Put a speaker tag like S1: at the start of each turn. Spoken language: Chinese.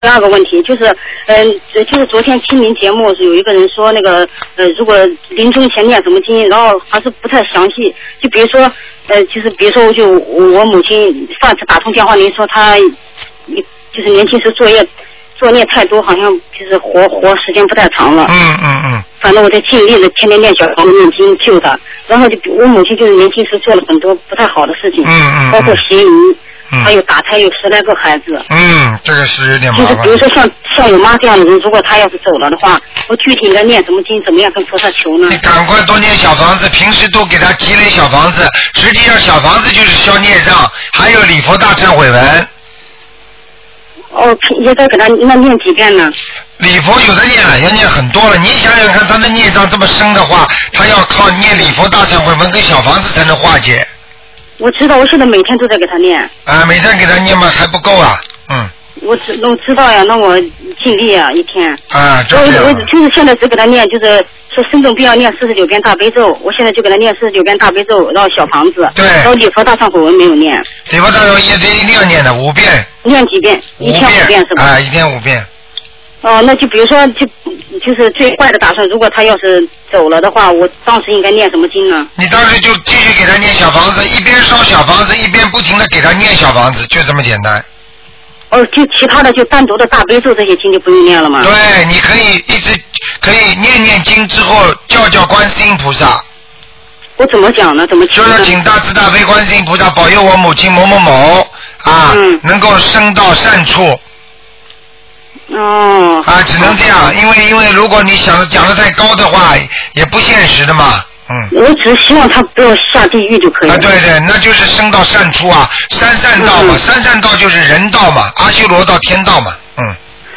S1: 第二个问题就是，就是昨天清明节目是有一个人说那个，如果临终前念什么经，然后还是不太详细。就比如说，就是比如说，我母亲上次打通电话，您说她就是年轻时作孽太多，好像就是活时间不太长了。反正我在尽力的天天念小房子念经救她，然后我母亲就是年轻时做了很多不太好的事情，包括邪淫。还有打胎有10来个孩子。
S2: 这个是有点麻烦。
S1: 就是比如说像我妈这样的人，如果她要是走了的话，我具体应该念什么经，怎么样跟菩萨求呢？
S2: 你赶快多念小房子，平时多给她积累小房子。实际上小房子就是消孽障，还有礼佛大忏悔文。
S1: 应该给她那念几遍呢？
S2: 礼佛有的念了，要念很多了。你想想看，她的孽障这么深的话，她要靠念礼佛大忏悔文跟小房子才能化解。
S1: 我知道，我现在每天都在给他念。
S2: 每天给他念嘛还不够啊，
S1: 我知道呀，那我尽力啊，一天。
S2: 我
S1: 就是现在只给他念，就是说生重病要念49遍大悲咒，我现在就给他念49遍大悲咒，然后小房子。
S2: 对。
S1: 然后礼佛大忏悔文没有念。
S2: 礼佛大忏悔文一定要念的5遍。
S1: 念几遍？1天5遍是吧？
S2: 一天5遍。
S1: 那就比如说，就是最坏的打算，如果他要是走了的话，我当时应该念什么经呢？
S2: 你当时就继续给他念小房子，一边烧小房子，一边不停的给他念小房子，就这么简单。
S1: 就其他的就单独的大悲咒这些经就不用念了吗？
S2: 对，你可以念经之后叫观世音菩萨。
S1: 我怎么讲呢？怎么求呢？
S2: 就是请大慈大悲观世音菩萨保佑我母亲某某某能够升到善处。只能这样，因为如果你讲得太高的话，也不现实的嘛。
S1: 我只是希望他不要下地狱就可以了。
S2: 对，那就是升到善处啊，三善道嘛，三善道就是人道嘛，阿修罗道、天道嘛。